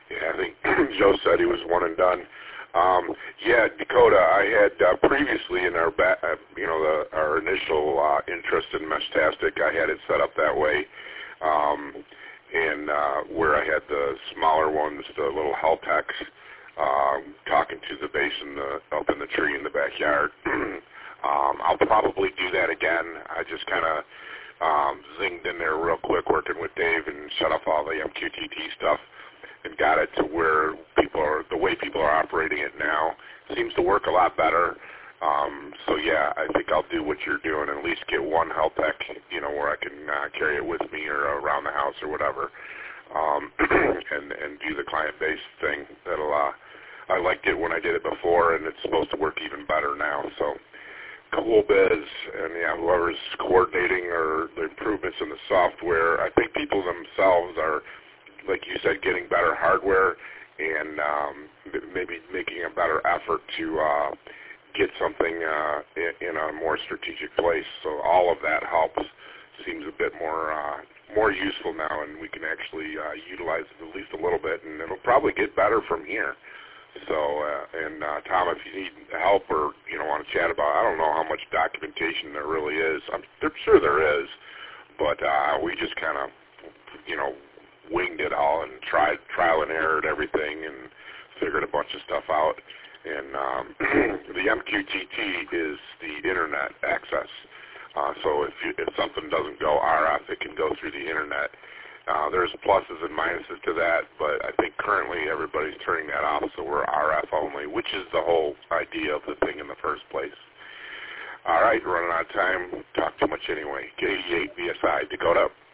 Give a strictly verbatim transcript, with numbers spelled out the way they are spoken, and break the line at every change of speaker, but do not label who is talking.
Yeah, I think Joe said he was one and done. Um, yeah, Dakota, I had uh, previously in our, ba- uh, you know, the, our initial uh, interest in Meshtastic, I had it set up that way, um, and uh, where I had the smaller ones, the little Heltex, um, talking to the base in the, up in the tree in the backyard. um, I'll probably do that again. I just kind of um, zinged in there real quick working with Dave and shut off all the M Q T T stuff and got it to where people are, the way people are operating it now seems to work a lot better. Um, so yeah, I think I'll do what you're doing, at least get one Heltec, you know, where I can uh, carry it with me or around the house or whatever, um, and, and do the client-based thing. That'll, uh, I liked it when I did it before, and it's supposed to work even better now. So cool biz, and yeah, whoever's coordinating or the improvements in the software, I think people themselves are, like you said, getting better hardware and um, maybe making a better effort to uh, get something uh, in, in a more strategic place. So all of that helps. Seems a bit more uh, more useful now, and we can actually uh, utilize it at least a little bit, and it'll probably get better from here. So, uh, and uh, Tom, if you need help or you know want to chat about, I don't know how much documentation there really is. I'm sure there is, but uh, we just kind of, you know, winged it all and tried trial and errored everything and figured a bunch of stuff out. And um, the M Q T T is the internet access. Uh, so if you, if something doesn't go R F, it can go through the internet. Uh, there's pluses and minuses to that, but I think currently everybody's turning that off, so we're R F only, which is the whole idea of the thing in the first place. All right, running out of time. Talk too much anyway. K eighty-eight B S I, Dakota.